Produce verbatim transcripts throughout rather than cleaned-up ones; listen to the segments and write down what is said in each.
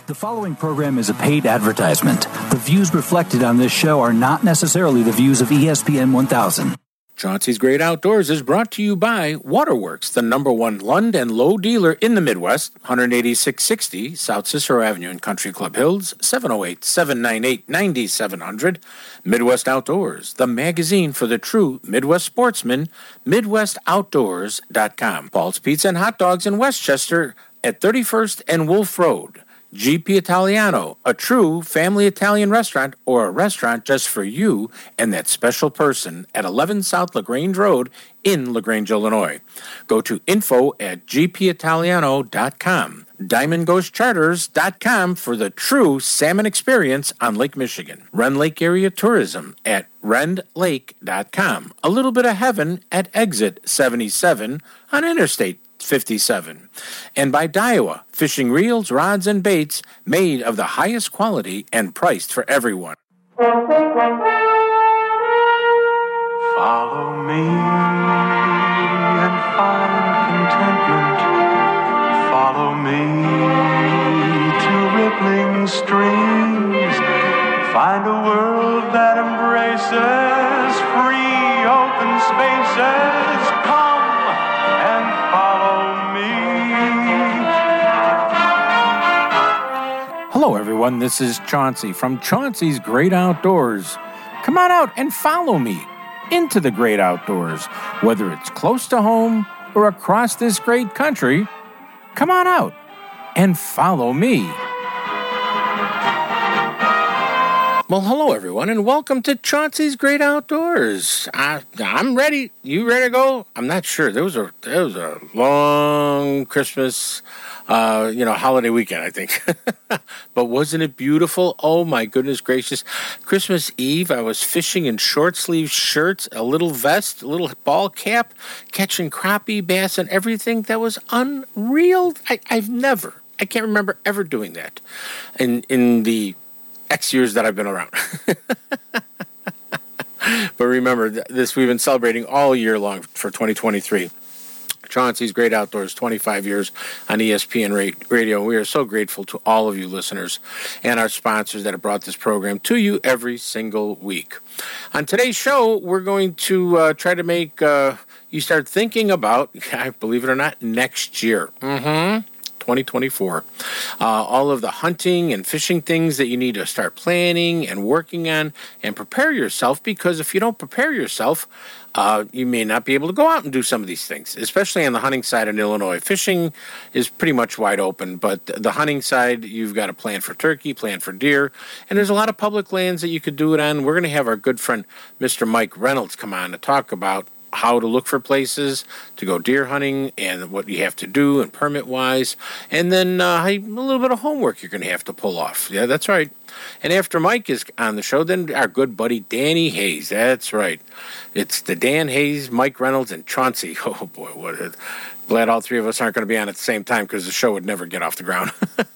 The following program is a paid advertisement. The views reflected on this show are not necessarily the views of E S P N one thousand. Chauncey's Great Outdoors is brought to you by Waterworks, the number one Lund and Lowe dealer in the Midwest, one eighty-six sixty South Cicero Avenue in Country Club Hills, seven oh eight, seven nine eight, nine seven zero zero. Midwest Outdoors, the magazine for the true Midwest sportsman, midwest outdoors dot com. Paul's Pizza and Hot Dogs in Westchester at thirty-first and Wolf Road. G P Italiano, a true family Italian restaurant or a restaurant just for you and that special person at eleven South LaGrange Road in LaGrange, Illinois. Go to info at g p italiano dot com. diamond ghost charters dot com for the true salmon experience on Lake Michigan. Rend Lake Area Tourism at rend lake dot com. A little bit of heaven at exit seventy-seven on Interstate fifty-seven. And by Daiwa, fishing reels, rods, and baits made of the highest quality and priced for everyone. Follow me and find contentment. Follow me to rippling streams. Find a world that embraces free open spaces. Come and follow me. Hello, everyone. This is Chauncey from Chauncey's Great Outdoors. Come on out and follow me into the great outdoors, whether it's close to home or across this great country. Come on out and follow me. Well, hello, everyone, and welcome to Chauncey's Great Outdoors. I, I'm ready. You ready to go? I'm not sure. There was a there was a long Christmas, uh, you know, holiday weekend, I think. But wasn't it beautiful? Oh, my goodness gracious. Christmas Eve, I was fishing in short-sleeve shirts, a little vest, a little ball cap, catching crappie, bass, and everything. That was unreal. I, I've never, I can't remember ever doing that in in the X years that I've been around. But remember, this we've been celebrating all year long for twenty twenty-three. Chauncey's Great Outdoors, twenty-five years on E S P N Radio. We are so grateful to all of you listeners and our sponsors that have brought this program to you every single week. On today's show, we're going to uh, try to make uh, you start thinking about, believe it or not, next year. Mm-hmm. twenty twenty-four. Uh, all of the hunting and fishing things that you need to start planning and working on and prepare yourself, because if you don't prepare yourself, uh, you may not be able to go out and do some of these things, especially on the hunting side in Illinois. Fishing is pretty much wide open, but the hunting side, you've got to plan for turkey, plan for deer, and there's a lot of public lands that you could do it on. We're going to have our good friend, Mister Mike Reynolds, come on to talk about how to look for places to go deer hunting and what you have to do and permit-wise, and then uh, a little bit of homework you're going to have to pull off. Yeah, that's right. And after Mike is on the show, then our good buddy Danny Hayes. That's right. It's the Dan Hayes, Mike Reynolds, and Chauncey. Oh, boy, what a, glad all three of us aren't going to be on at the same time, because the show would never get off the ground.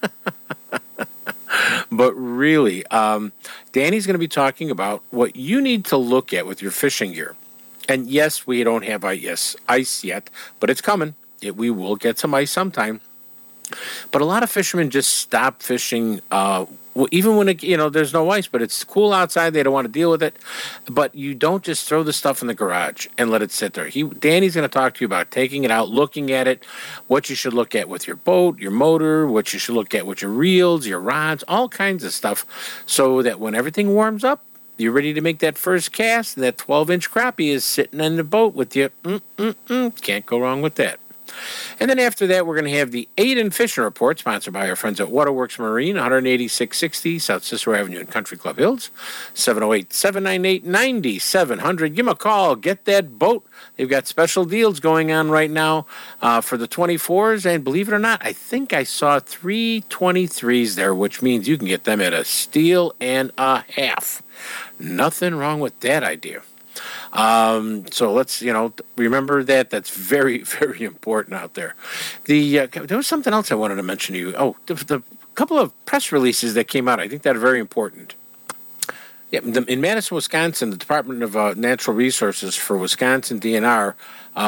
But really, um, Danny's going to be talking about what you need to look at with your fishing gear. And yes, we don't have ice, ice yet, but it's coming. It, we will get some ice sometime. But a lot of fishermen just stop fishing, uh, even when it, you know there's no ice, but it's cool outside. They don't want to deal with it. But you don't just throw the stuff in the garage and let it sit there. He, Danny's going to talk to you about taking it out, looking at it, what you should look at with your boat, your motor, what you should look at with your reels, your rods, all kinds of stuff, so that when everything warms up, you're ready to make that first cast, and that twelve-inch crappie is sitting in the boat with you. Mm-mm-mm. Can't go wrong with that. And then after that, we're going to have the Aiden Fishing Report, sponsored by our friends at Waterworks Marine, one eighty-six sixty South Cicero Avenue in Country Club Hills, seven oh eight, seven nine eight, nine seven zero zero. Give them a call. Get that boat. They've got special deals going on right now uh, for the twenty-fours, and believe it or not, I think I saw three twenty-threes there, which means you can get them at a steal and a half. Nothing wrong with that idea. Um, so let's, you know, remember that. That's very, very important out there. The uh, there was something else I wanted to mention to you. Oh, the, the couple of press releases that came out, I think that are very important. Yeah, the, in Madison, Wisconsin, the Department of uh, Natural Resources for Wisconsin D N R uh,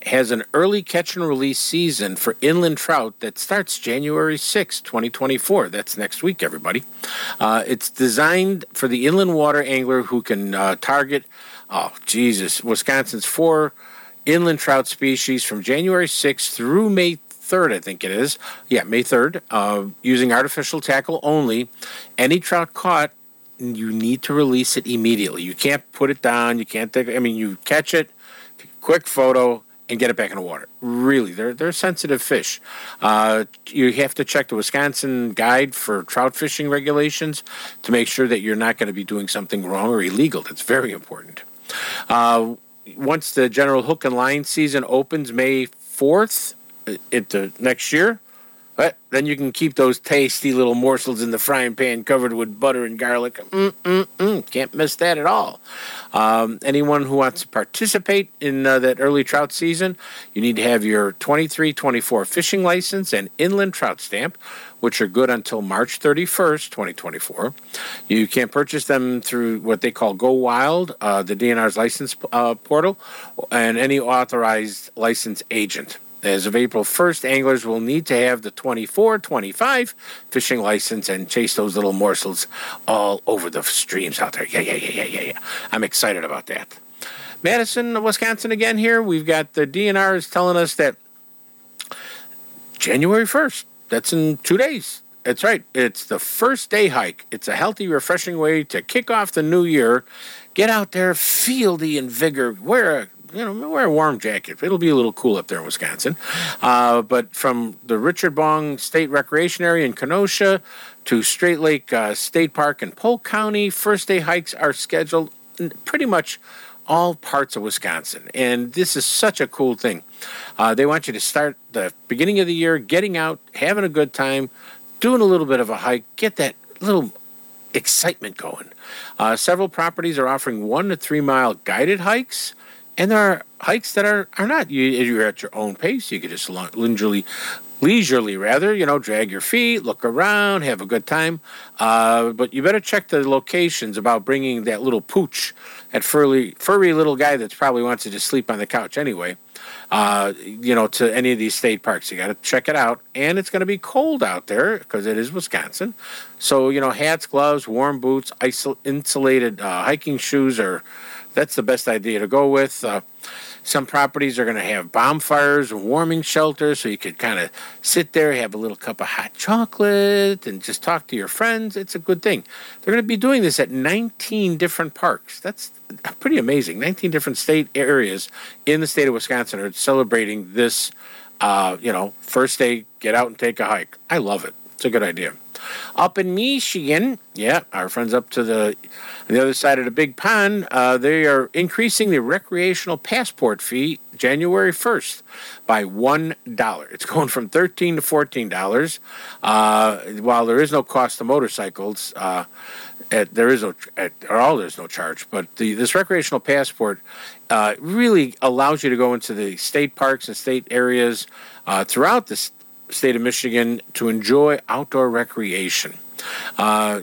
has an early catch and release season for inland trout that starts January sixth, twenty twenty-four. That's next week, everybody. Uh, it's designed for the inland water angler who can uh, target, oh, Jesus, Wisconsin's four inland trout species from January sixth through May third, I think it is. Yeah, May third, uh, using artificial tackle only. Any trout caught, you need to release it immediately. You can't put it down. You can't take, I mean, you catch it, quick photo, and get it back in the water. Really, they're they're sensitive fish. Uh, you have to check the Wisconsin Guide for trout fishing regulations to make sure that you're not going to be doing something wrong or illegal. That's very important. Uh, once the general hook and line season opens May fourth into next year, but then you can keep those tasty little morsels in the frying pan covered with butter and garlic. Mm-mm-mm. Can't miss that at all. Um, anyone who wants to participate in uh, that early trout season, you need to have your twenty-three twenty-four fishing license and inland trout stamp, which are good until March thirty-first, twenty twenty-four. You can purchase them through what they call Go Wild, uh, the D N R's license uh, portal, and any authorized license agent. As of April first, anglers will need to have the twenty-four twenty-five fishing license and chase those little morsels all over the streams out there. Yeah, yeah, yeah, yeah, yeah, yeah. I'm excited about that. Madison, Wisconsin again here. We've got the D N R is telling us that January first, that's in two days. That's right. It's the first day hike. It's a healthy, refreshing way to kick off the new year. Get out there, feel the invigor, wear a You know, wear a warm jacket. It'll be a little cool up there in Wisconsin. Uh, but from the Richard Bong State Recreation Area in Kenosha to Straight Lake uh, State Park in Polk County, first day hikes are scheduled in pretty much all parts of Wisconsin. And this is such a cool thing. Uh, they want you to start the beginning of the year getting out, having a good time, doing a little bit of a hike, get that little excitement going. Uh, several properties are offering one to three mile guided hikes. And there are hikes that are, are not. You, you're at your own pace. You could just leisurely, leisurely rather, you know, drag your feet, look around, have a good time. Uh, but you better check the locations about bringing that little pooch, that furry, furry little guy that probably wants to just sleep on the couch anyway, uh, you know, to any of these state parks. You got to check it out. And it's going to be cold out there because it is Wisconsin. So, you know, hats, gloves, warm boots, isol- insulated uh, hiking shoes are... That's the best idea to go with. Uh, some properties are going to have bonfires and warming shelters, so you could kind of sit there, have a little cup of hot chocolate, and just talk to your friends. It's a good thing. They're going to be doing this at nineteen different parks. That's pretty amazing. nineteen different state areas in the state of Wisconsin are celebrating this, uh, you know, first day, get out and take a hike. I love it. It's a good idea. Up in Michigan, yeah, our friends up to the on the other side of the big pond, uh, they are increasing the recreational passport fee January first by one dollar. It's going from thirteen dollars to fourteen dollars. Uh, while there is no cost to motorcycles, uh, at, there is no, at, or all there's no charge. But the, this recreational passport uh, really allows you to go into the state parks and state areas uh, throughout the state state of Michigan to enjoy outdoor recreation. Uh,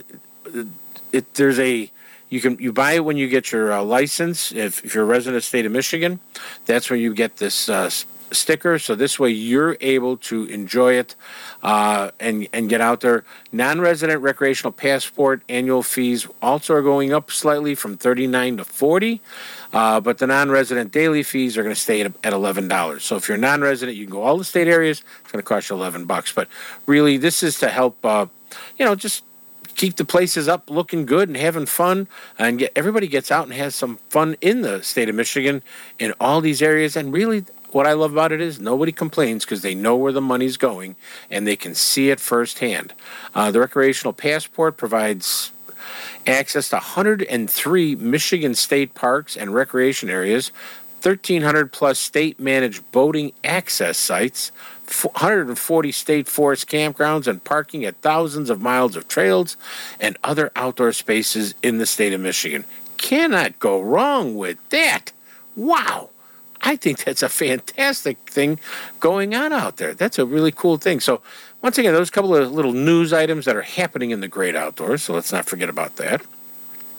it, there's a you can you buy it when you get your uh, license. If, if you're a resident of the state of Michigan, that's where you get this uh, sticker. So this way you're able to enjoy it uh, and and get out there. Non-resident recreational passport annual fees also are going up slightly from thirty-nine to forty. Uh, but the non-resident daily fees are going to stay at, at eleven dollars. So if you're non-resident, you can go all the state areas. It's going to cost you eleven bucks. But really, this is to help, uh, you know, just keep the places up looking good and having fun. And get everybody gets out and has some fun in the state of Michigan in all these areas. And really, what I love about it is nobody complains because they know where the money's going and they can see it firsthand. Uh, the recreational passport provides access to one hundred three Michigan state parks and recreation areas, thirteen hundred plus state-managed boating access sites, one hundred forty state forest campgrounds, and parking at thousands of miles of trails and other outdoor spaces in the state of Michigan. Cannot go wrong with that. Wow. I think that's a fantastic thing going on out there. That's a really cool thing. So, once again, those couple of little news items that are happening in the great outdoors, so let's not forget about that.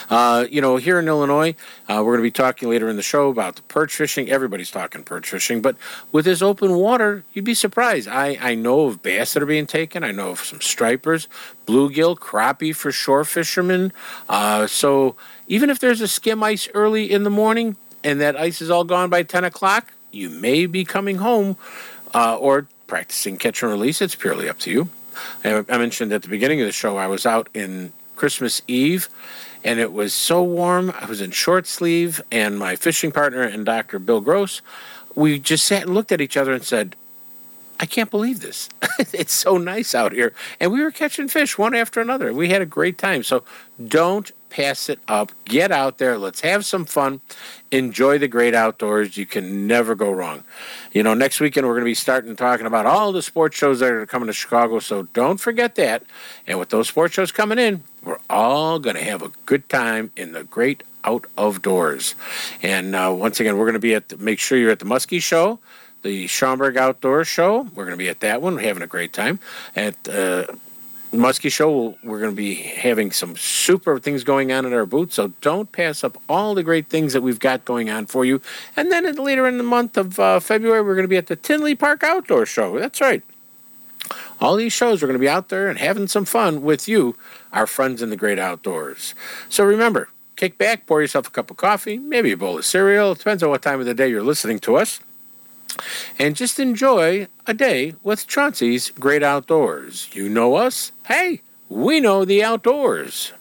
Uh, you know, here in Illinois, uh, we're going to be talking later in the show about the perch fishing. Everybody's talking perch fishing, but with this open water, you'd be surprised. I, I know of bass that are being taken. I know of some stripers, bluegill, crappie for shore fishermen. Uh, so even if there's a skim ice early in the morning and that ice is all gone by ten o'clock, you may be coming home uh, or practicing catch and release. It's purely up to you. I, I mentioned at the beginning of the show I was out in Christmas Eve, and it was so warm. I was in short sleeve, and my fishing partner and Doctor Bill Gross, we just sat and looked at each other and said, I can't believe this. It's so nice out here. And we were catching fish one after another. We had a great time. So don't pass it up. Get out there. Let's have some fun. Enjoy the great outdoors. You can never go wrong. You know, next weekend we're going to be starting talking about all the sports shows that are coming to Chicago. So don't forget that. And with those sports shows coming in, we're all going to have a good time in the great out of doors. And uh, once again, we're going to be at the, make sure you're at the Muskie Show, the Schaumburg Outdoor Show. We're going to be at that one. We're having a great time. At uh, Muskie Show, we're going to be having some super things going on at our booth, so don't pass up all the great things that we've got going on for you. And then later in the month of uh, February, we're going to be at the Tinley Park Outdoor Show. That's right. All these shows, we're going to be out there and having some fun with you, our friends in the great outdoors. So remember, kick back, pour yourself a cup of coffee, maybe a bowl of cereal. It depends on what time of the day you're listening to us. And just enjoy a day with Chauncey's Great Outdoors. You know us? Hey, we know the outdoors.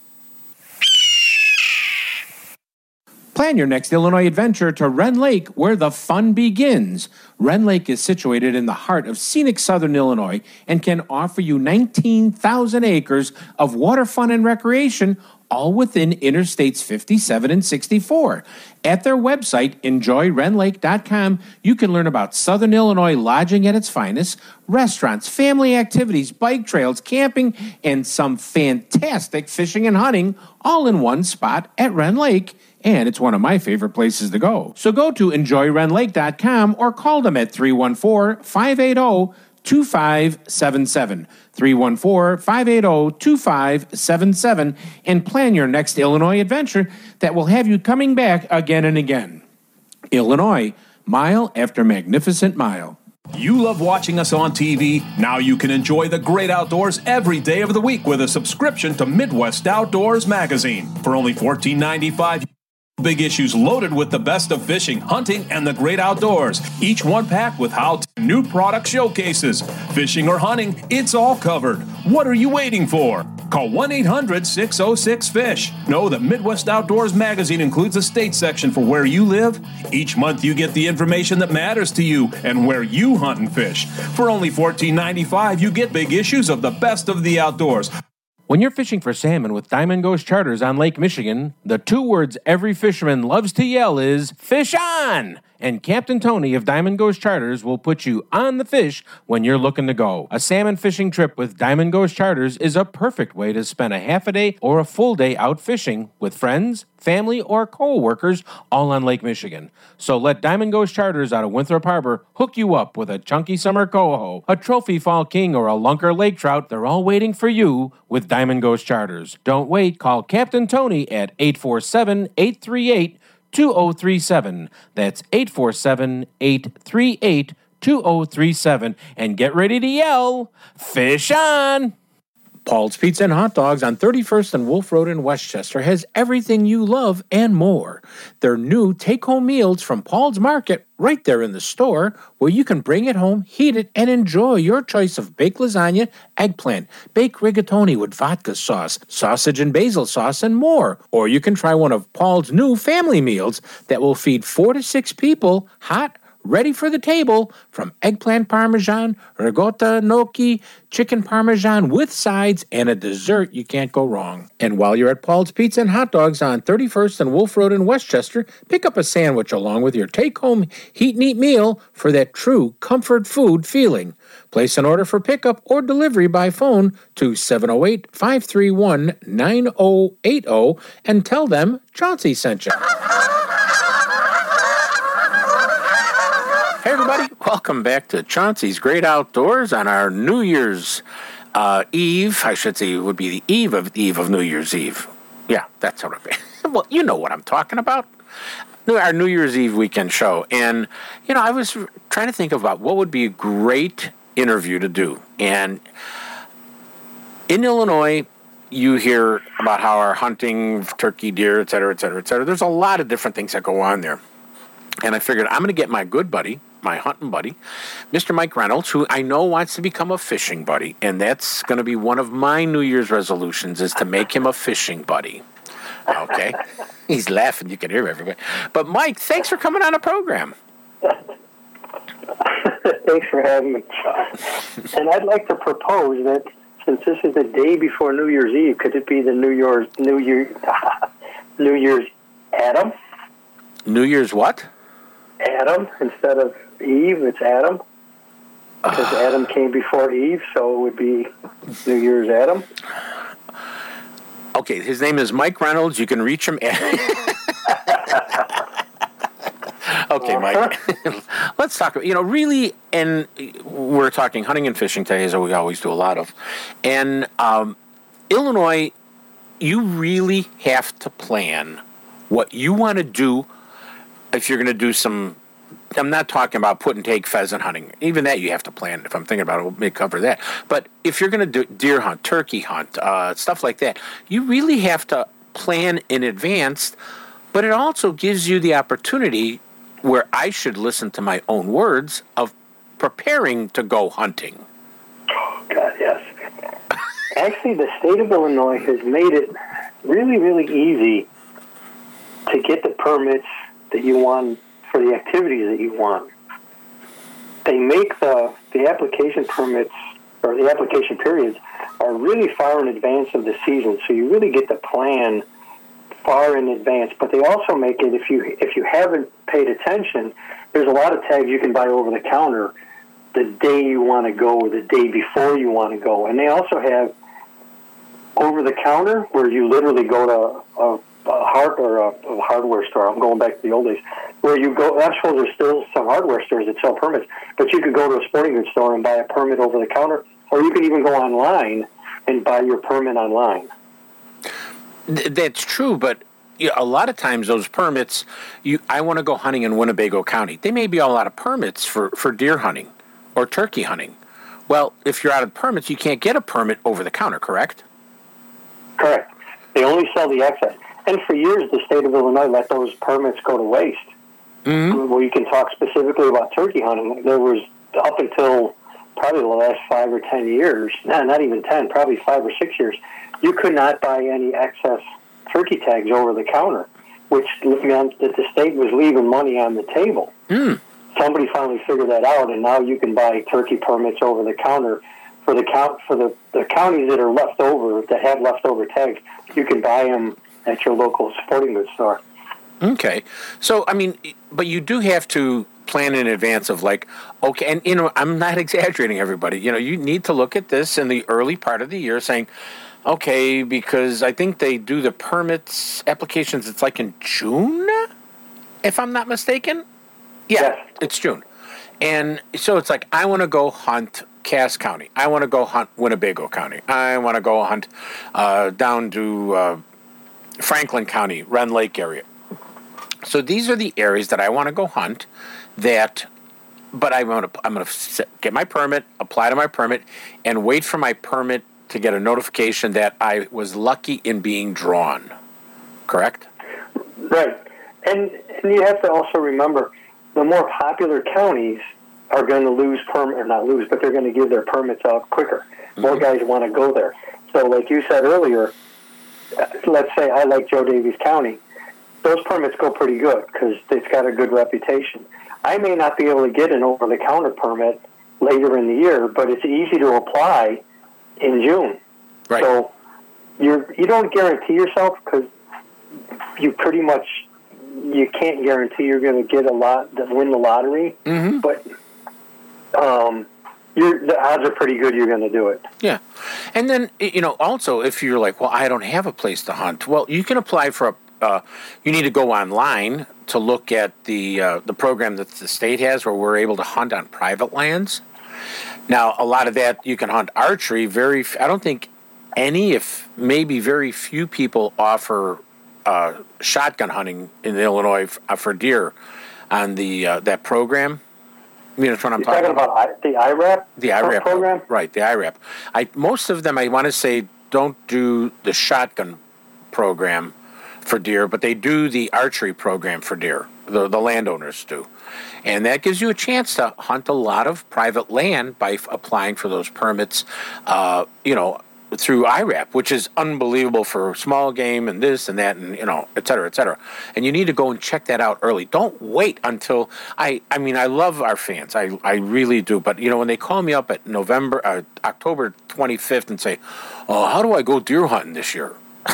Plan your next Illinois adventure to Wren Lake, where the fun begins. Wren Lake is situated in the heart of scenic southern Illinois and can offer you nineteen thousand acres of water fun and recreation, all within Interstates fifty-seven and sixty-four. At their website, enjoy ren lake dot com, you can learn about Southern Illinois lodging at its finest, restaurants, family activities, bike trails, camping, and some fantastic fishing and hunting, all in one spot at Wren Lake. And it's one of my favorite places to go. So go to enjoy ren lake dot com or call them at three one four, five eight zero, two five seven seven. three one four, five eight zero, two five seven seven and plan your next Illinois adventure that will have you coming back again and again. Illinois, mile after magnificent mile. You love watching us on T V? Now you can enjoy the great outdoors every day of the week with a subscription to Midwest Outdoors Magazine. For only fourteen ninety-five, big issues loaded with the best of fishing, hunting, and the great outdoors. Each one packed with how-to new product showcases. Fishing or hunting, it's all covered. What are you waiting for? Call one eight hundred, six oh six, FISH. Know that Midwest Outdoors Magazine includes a state section for where you live. Each month you get the information that matters to you and where you hunt and fish. For only fourteen ninety-five, you get big issues of the best of the outdoors. When you're fishing for salmon with Diamond Ghost Charters on Lake Michigan, the two words every fisherman loves to yell is, fish on! And Captain Tony of Diamond Ghost Charters will put you on the fish when you're looking to go. A salmon fishing trip with Diamond Ghost Charters is a perfect way to spend a half a day or a full day out fishing with friends, family, or co-workers all on Lake Michigan. So let Diamond Ghost Charters out of Winthrop Harbor hook you up with a chunky summer coho, a trophy fall king, or a lunker lake trout. They're all waiting for you with Diamond Ghost Charters. Don't wait. Call Captain Tony at eight four seven, eight three eight, two oh three seven. That's eight four seven, eight three eight, two oh three seven. And get ready to yell, fish on! Paul's Pizza and Hot Dogs on thirty-first and Wolf Road in Westchester has everything you love and more. Their new take-home meals from Paul's Market right there in the store, where you can bring it home, heat it, and enjoy your choice of baked lasagna, eggplant, baked rigatoni with vodka sauce, sausage and basil sauce, and more. Or you can try one of Paul's new family meals that will feed four to six people, hot, ready for the table, from eggplant parmesan, ricotta gnocchi, chicken parmesan with sides, and a dessert you can't go wrong. And while you're at Paul's Pizza and Hot Dogs on thirty-first and Wolf Road in Westchester, pick up a sandwich along with your take-home heat and eat meal for that true comfort food feeling. Place an order for pickup or delivery by phone to seven oh eight, five three one, nine oh eight oh and tell them Chauncey sent you. Hey everybody, welcome back to Chauncey's Great Outdoors on our New Year's uh, Eve. I should say it would be the eve of the eve of New Year's Eve. Yeah, that's how it is. Well, you know what I'm talking about. Our New Year's Eve weekend show. And, you know, I was trying to think about what would be a great interview to do. And in Illinois, you hear about how our hunting, turkey, deer, et cetera, et cetera, et cetera. There's a lot of different things that go on there. And I figured I'm going to get my good buddy, my hunting buddy, Mister Mike Reynolds, who I know wants to become a fishing buddy. And that's going to be one of my New Year's resolutions, is to make him a fishing buddy. Okay. He's laughing. You can hear everybody. But, Mike, thanks for coming on the program. Thanks for having me, John. And I'd like to propose that since this is the day before New Year's Eve, could it be the New Year's New Year New Year's Adam? New Year's what? Adam instead of Eve. It's Adam because uh, Adam came before Eve, so it would be New Year's Adam. Okay, his name is Mike Reynolds. You can reach him at... Okay, Mike. Let's talk about, you know, really, and we're talking hunting and fishing today, as we always do a lot of. And um, Illinois, you really have to plan what you want to do if you're going to do some... I'm not talking about put and take pheasant hunting. Even that you have to plan. If I'm thinking about it, we'll may cover that. But if you're going to do deer hunt, turkey hunt, uh, stuff like that, you really have to plan in advance. But it also gives you the opportunity, where I should listen to my own words, of preparing to go hunting. Oh, God, yes. Actually, the state of Illinois has made it really, really easy to get the permits that you want for the activities that you want. They make the the application permits, or the application periods, are really far in advance of the season, so you really get to plan far in advance. But they also make it, if you if you haven't paid attention, there's a lot of tags you can buy over the counter the day you want to go or the day before you want to go. And they also have over the counter where you literally go to a, a hard or a, a hardware store. I'm going back to the old days where you go. I'm sure there's still some hardware stores that sell permits, but you could go to a sporting goods store and buy a permit over the counter, or you can even go online and buy your permit online. That's true, but you know, a lot of times those permits, you I want to go hunting in Winnebago County. They may be a lot of permits for, for deer hunting or turkey hunting. Well, if you're out of permits, you can't get a permit over the counter, correct? Correct. They only sell the excess. And for years, the state of Illinois let those permits go to waste. Mm-hmm. Well, you can talk specifically about turkey hunting. There was, up until probably the last five or ten years, no, not even ten, probably five or six years, you could not buy any excess turkey tags over the counter, which meant that the state was leaving money on the table. Mm. Somebody finally figured that out, and now you can buy turkey permits over the counter for the count for the, the counties that are left over, that have leftover tags. You can buy them at your local sporting goods store. Okay, so I mean, but you do have to plan in advance of like, okay, and you know, I'm not exaggerating, everybody. You know, you need to look at this in the early part of the year, saying, okay, because I think they do the permits applications. It's like in June, if I'm not mistaken. Yeah, yes. It's June, and so it's like I want to go hunt Cass County. I want to go hunt Winnebago County. I want to go hunt uh, down to uh, Franklin County, Ren Lake area. So these are the areas that I want to go hunt. That, but I want to. I'm going to get my permit, apply to my permit, and wait for my permit to get a notification that I was lucky in being drawn. Correct? Right, and and you have to also remember the more popular counties are going to lose permit, or not lose, but they're going to give their permits out quicker. Mm-hmm. More guys want to go there. So, like you said earlier, let's say I like Joe Davies County. Those permits go pretty good because it's got a good reputation. I may not be able to get an over-the-counter permit later in the year, but it's easy to apply in June. Right. So you're, you don't guarantee yourself because you pretty much, you can't guarantee you're going to get a lot, win the lottery, mm-hmm. but um, you're, the odds are pretty good you're going to do it. Yeah. And then, you know, also if you're like, well, I don't have a place to hunt, well, you can apply for a Uh, you need to go online to look at the uh, the program that the state has where we're able to hunt on private lands. Now, a lot of that, you can hunt archery. Very, I don't think any, if maybe very few people offer uh, shotgun hunting in Illinois f- uh, for deer on the uh, that program. You know what I'm You're talking, talking about I, the I RAP The I RAP program? right? The I RAP. I most of them, I want to say, don't do the shotgun program for deer, but they do the archery program for deer. The the landowners do, and that gives you a chance to hunt a lot of private land by f- applying for those permits. Uh, you know. Through I RAP, which is unbelievable for small game and this and that and, you know, et cetera, et cetera. And you need to go and check that out early. Don't wait until, I I mean, I love our fans. I, I really do. But, you know, when they call me up at November, uh, October twenty-fifth and say, oh, how do I go deer hunting this year?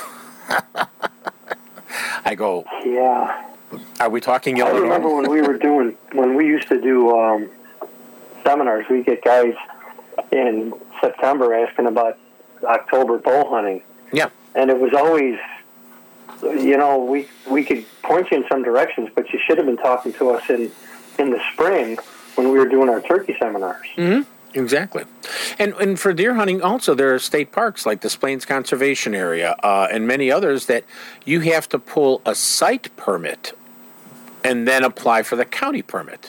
I go, Yeah. are we talking I Illinois? remember when we were doing, when we used to do um, seminars, we get guys in September asking about October bow hunting. Yeah. And it was always, you know, we we could point you in some directions, but you should have been talking to us in, in the spring when we were doing our turkey seminars. Mm-hmm. Exactly. And and for deer hunting also, there are state parks like the Plains Conservation Area uh, and many others that you have to pull a site permit and then apply for the county permit.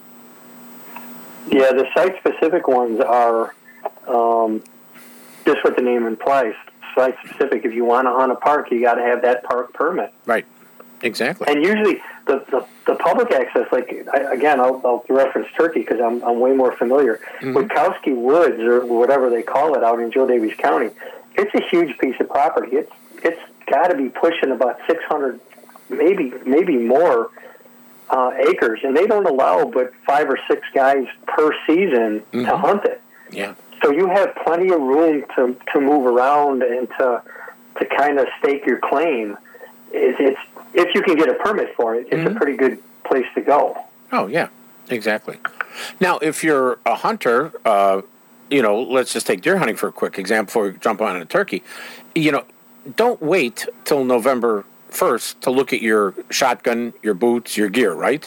Yeah, the site-specific ones are um, just what the name implies, site-specific. If you want to hunt a park, you got to have that park permit. Right. Exactly. And usually the, the, the public access, like, I, again, I'll, I'll reference Turkey because I'm, I'm way more familiar. Mm-hmm. Witkowski Woods, or whatever they call it out in Joe Davies County, it's a huge piece of property. It's It's got to be pushing about six hundred, maybe maybe more uh, acres, and they don't allow but five or six guys per season Mm-hmm. to hunt it. Yeah. So you have plenty of room to, to move around and to to kind of stake your claim. It's, it's if you can get a permit for it, it's Mm-hmm. a pretty good place to go. Oh, yeah. Exactly. Now, if you're a hunter, uh, you know, let's just take deer hunting for a quick example before we jump on a turkey. You know, don't wait till November first to look at your shotgun, your boots, your gear, right?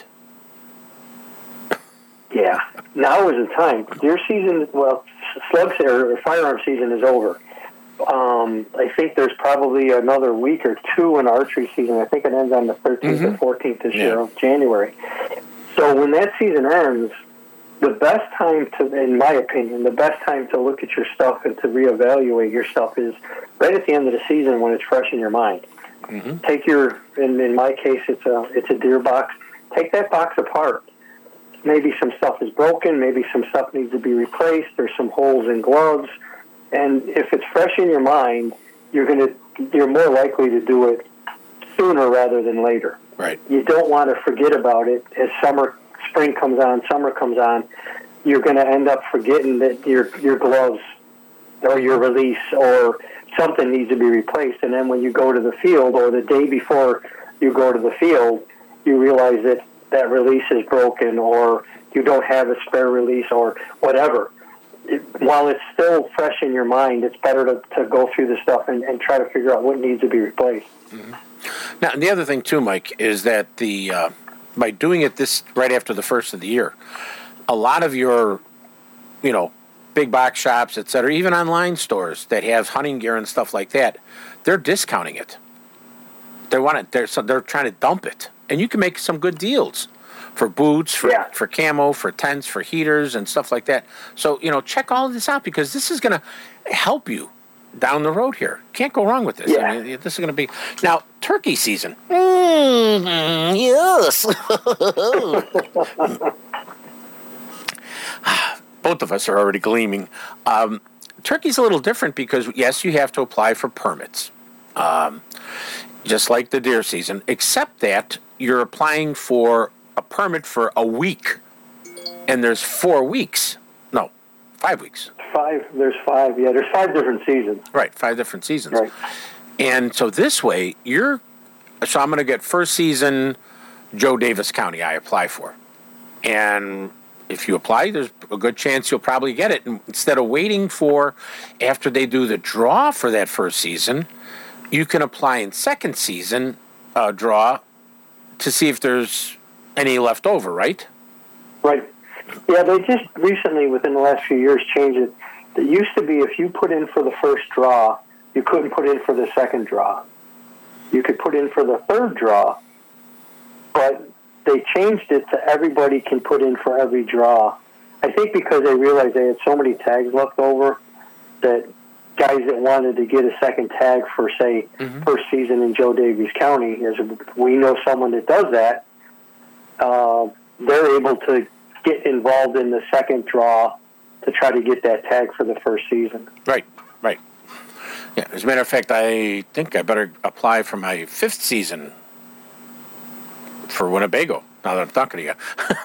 Yeah. Now is the time. Deer season, well, slug or firearm season is over. Um, I think there's probably another week or two in archery season. I think it ends on the thirteenth Mm-hmm. or fourteenth this Yeah. year of January. So when that season ends, the best time to, in my opinion, the best time to look at your stuff and to reevaluate your stuff is right at the end of the season when it's fresh in your mind. Mm-hmm. Take your, in, in my case, it's a it's a deer box. Take that box apart. Maybe some stuff is broken. Maybe some stuff needs to be replaced. There's some holes in gloves. And if it's fresh in your mind, you're gonna you're more likely to do it sooner rather than later. Right. You don't want to forget about it as summer, spring comes on, summer comes on. You're going to end up forgetting that your your gloves or your release or something needs to be replaced. And then when you go to the field or the day before you go to the field, you realize that that release is broken or you don't have a spare release or whatever. It, while it's still fresh in your mind, it's better to, to go through the stuff and, and try to figure out what needs to be replaced. Mm-hmm. Now, the other thing too, Mike, is that the uh, by doing it this right after the first of the year, a lot of your, you know, big box shops, et cetera, even online stores that have hunting gear and stuff like that, they're discounting it. They want it. They're so they're trying to dump it, and you can make some good deals for boots, for Yeah. for camo, for tents, for heaters, and stuff like that. So you know, check all of this out because this is going to help you down the road here. Can't go wrong with this. Yeah. I mean, this is going to be now turkey season. Mm, yes. Both of us are already gleaming. Um, turkey's a little different because yes, you have to apply for permits, um, just like the deer season, except that you're applying for a permit for a week, and there's four weeks. No, five weeks. Five, there's five, yeah, there's five different seasons. Right, five different seasons. Right. And so this way, you're, so I'm going to get first season Joe Davis County I apply for. And if you apply, there's a good chance you'll probably get it. And instead of waiting for after they do the draw for that first season, you can apply in second season uh, draw to see if there's any left over, right? Right. Yeah, they just recently, within the last few years, changed it. It used to be if you put in for the first draw, you couldn't put in for the second draw. you could put in for the third draw, but they changed it to everybody can put in for every draw. I think because they realized they had so many tags left over that guys that wanted to get a second tag for, say, mm-hmm. first season in Joe Daviess County, as we know someone that does that, uh, they're able to get involved in the second draw to try to get that tag for the first season. Right, right. Yeah, as a matter of fact, I think I better apply for my fifth season for Winnebago, now that I'm talking to you.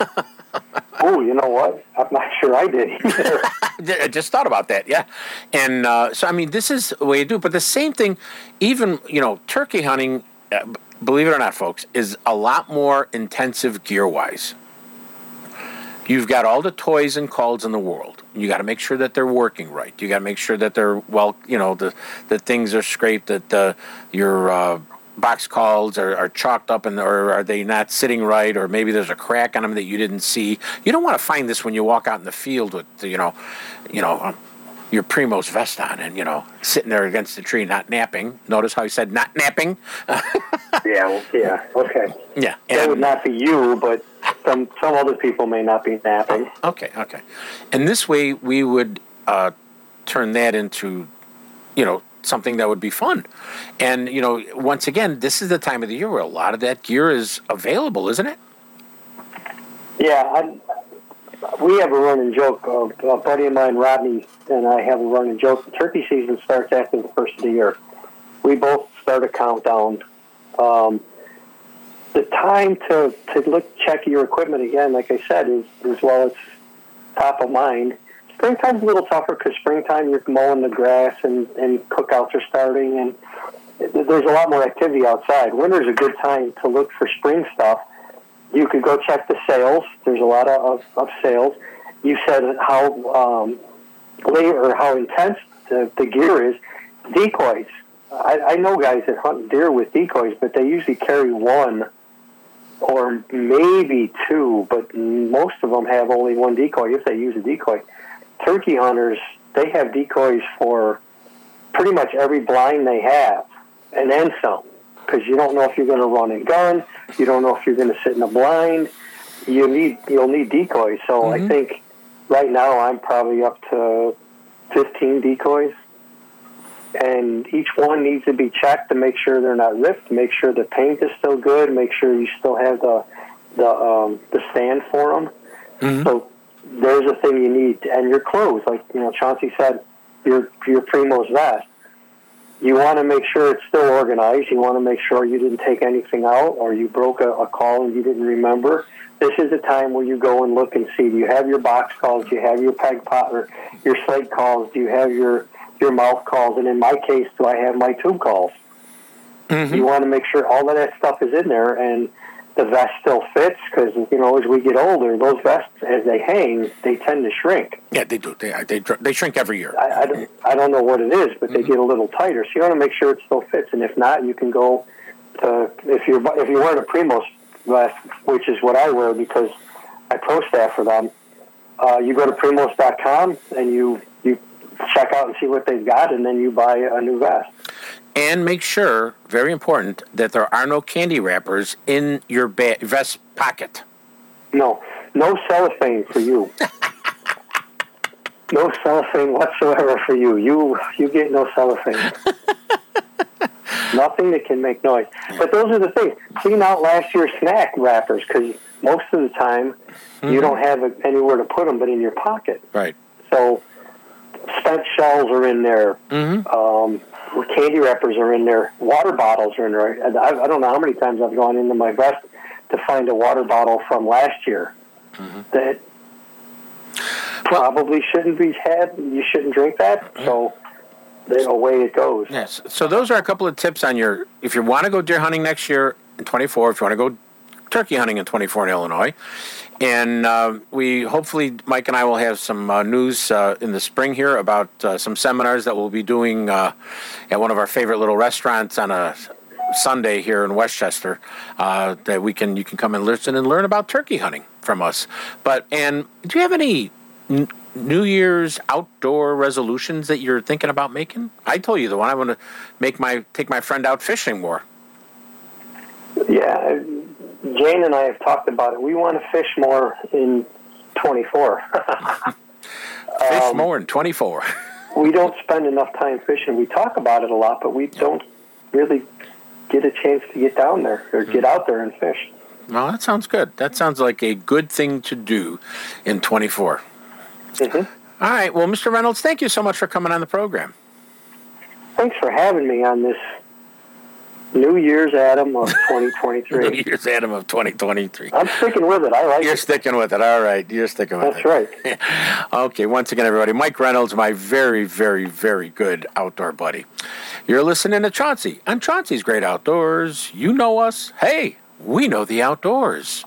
Oh, you know what? I'm not sure I did either. I just thought about that, yeah. And uh, so, I mean, this is the way you do it. But the same thing, even, you know, turkey hunting, uh, believe it or not, folks, is a lot more intensive gear-wise. You've got all the toys and calls in the world. You got to make sure that they're working right. You got to make sure that they're, well, you know, the, the things are scraped, that uh, your uh, box calls are, are chalked up, and or are they not sitting right, or maybe there's a crack on them that you didn't see. You don't want to find this when you walk out in the field with, you know, you know, um, your Primos vest on and, you know, sitting there against the tree, not napping. Notice how he said not napping? yeah, well, yeah, okay. Yeah. And, that would not be you, but some some other people may not be napping. Okay, okay. And this way we would uh, turn that into, you know, something that would be fun. And, you know, once again, this is the time of the year where a lot of that gear is available, isn't it? Yeah, I, we have a running joke. Uh, a buddy of mine, Rodney, and I have a running joke. The turkey season starts after the first of the year. We both start a countdown. Um, the time to, to look check your equipment again, like I said, is, is while it's top of mind. Springtime's a little tougher because springtime you're mowing the grass and, and cookouts are starting, and there's a lot more activity outside. Winter's a good time to look for spring stuff. You could go check the sales. There's a lot of, of, of sales. You said how um, late or how intense the, the gear is. Decoys. I, I know guys that hunt deer with decoys, but they usually carry one or maybe two, but most of them have only one decoy if they use a decoy. Turkey hunters, they have decoys for pretty much every blind they have, and then some, because you don't know if you're going to run and gun, you don't know if you're going to sit in a blind. You need you'll need decoys. So mm-hmm. I think right now I'm probably up to fifteen decoys, and each one needs to be checked to make sure they're not ripped, make sure the paint is still good, make sure you still have the the um, the stand for them. Mm-hmm. So there's a thing you need, and your clothes, like you know, Chauncey said, your your Primos vest. You want to make sure it's still organized. You want to make sure you didn't take anything out, or you broke a, a call and you didn't remember. This is the time where you go and look and see. Do you have your box calls? Do you have your peg pot or your slate calls? Do you have your your mouth calls? And in my case, do I have my tube calls? Mm-hmm. You want to make sure all of that stuff is in there, and the vest still fits, because, you know, as we get older, those vests, as they hang, they tend to shrink. Yeah, they do. They they, they shrink every year. I, I, don't, I don't know what it is, but they mm-hmm. get a little tighter. So you want to make sure it still fits, and if not, you can go to, if you're, if you're wearing a Primos vest, which is what I wear because I pro staff for them, uh, you go to primos dot com and you, you check out and see what they've got, and then you buy a new vest. And make sure, very important, that there are no candy wrappers in your ba- vest pocket. No. No cellophane for you. No cellophane whatsoever for you. You you get no cellophane. Nothing that can make noise. But those are the things. Clean out last year's snack wrappers, because most of the time mm-hmm. you don't have anywhere to put them but in your pocket. Right. So spent shells are in there. Mm-hmm. Um Candy wrappers are in there. Water bottles are in there. I, I don't know how many times I've gone into my vest to find a water bottle from last year mm-hmm. that well, probably shouldn't be had. You shouldn't drink that. So the away it goes. Yes. So those are a couple of tips on your, if you want to go deer hunting next year in twenty-four, if you want to go turkey hunting in twenty-four in Illinois. And uh, we hopefully, Mike and I will have some uh, news uh, in the spring here about uh, some seminars that we'll be doing uh, at one of our favorite little restaurants on a Sunday here in Westchester. Uh, that we can you can come and listen and learn about turkey hunting from us. But and do you have any n- New Year's outdoor resolutions that you're thinking about making? I told you the one I want to make my take my friend out fishing more. Yeah, Jane and I have talked about it. We want to fish more in twenty-four. Fish um, more in twenty-four. We don't spend enough time fishing. We talk about it a lot, but we don't really get a chance to get down there or get out there and fish. Well, that sounds good. That sounds like a good thing to do in twenty-four. Mm-hmm. All right. Well, Mister Reynolds, thank you so much for coming on the program. Thanks for having me on this New Year's Adam of twenty twenty-three. New Year's Adam of twenty twenty-three. I'm sticking with it. I like You're it. sticking with it. All right. You're sticking with That's it. That's right. Okay. Once again, everybody, Mike Reynolds, my very, very, very good outdoor buddy. You're listening to Chauncey on Chauncey's Great Outdoors. You know us. Hey, we know the outdoors.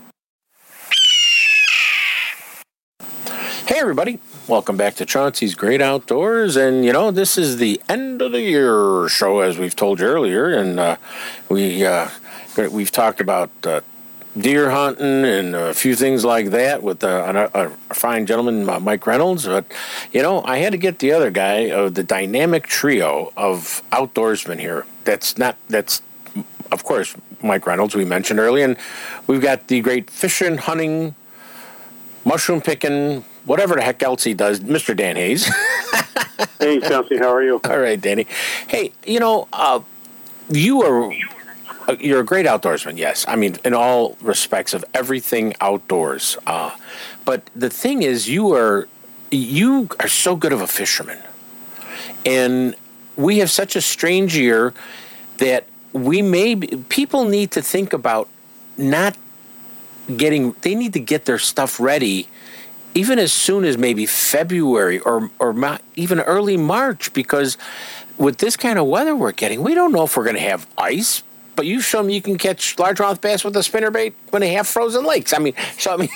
Hey, everybody. Welcome back to Chauncey's Great Outdoors. And, you know, this is the end of the year show, as we've told you earlier. And uh, we, uh, we've talked about uh, deer hunting and a few things like that with uh, a, a fine gentleman, uh, Mike Reynolds. But, you know, I had to get the other guy, uh, the dynamic trio of outdoorsmen here. That's not, that's, of course, Mike Reynolds, we mentioned earlier. And we've got the great fishing, hunting, mushroom picking, whatever the heck else he does, Mister Dan Hayes. Hey, Chelsea, how are you? All right, Danny. Hey, you know, uh, you are you're a great outdoorsman. Yes, I mean, in all respects of everything outdoors. Uh, but the thing is, you are you are so good of a fisherman, and we have such a strange year that we may be, people need to think about not getting. They need to get their stuff ready even as soon as maybe February or or even early March, because with this kind of weather we're getting, we don't know if we're going to have ice. But you show me you can catch largemouth bass with a spinnerbait when they have frozen lakes. I mean, so I mean,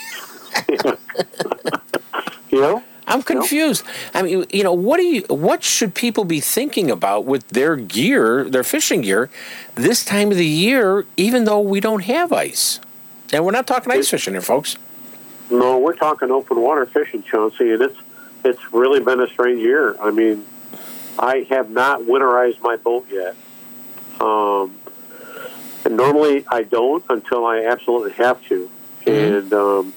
you know, I'm confused. I mean, you know, what do you? What should people be thinking about with their gear, their fishing gear, this time of the year, even though we don't have ice? And we're not talking ice fishing here, folks. No, we're talking open water fishing, Chauncey, and it's it's really been a strange year. I mean, I have not winterized my boat yet. Um, and normally I don't until I absolutely have to. Mm-hmm. And um,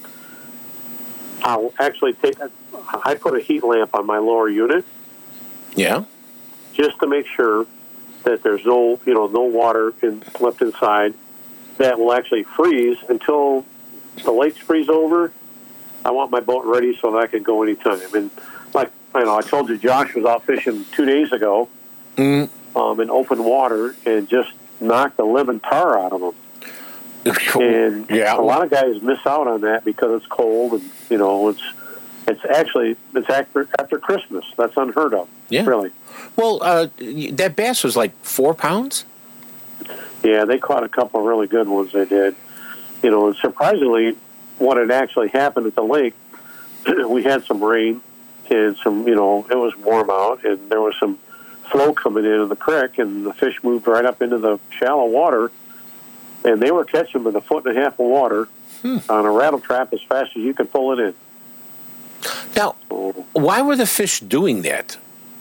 I'll actually take, I put a heat lamp on my lower unit. Yeah. Just to make sure that there's no, you know, no water in, left inside that will actually freeze until the lakes freeze over. I want my boat ready so that I can go anytime. And like, you know, I told you Josh was out fishing two days ago mm. um, in open water and just knocked the living tar out of them. And yeah. a lot of guys miss out on that because it's cold and, you know, it's it's actually, it's after, after Christmas. That's unheard of. Yeah. Really. Well, uh, that bass was like four pounds? Yeah, they caught a couple of really good ones, they did. You know, and surprisingly, what had actually happened at the lake, we had some rain and some, you know, it was warm out and there was some flow coming in in the creek and the fish moved right up into the shallow water and they were catching them in a foot and a half of water hmm. on a rattle trap as fast as you could pull it in. Now, so, why were the fish doing that?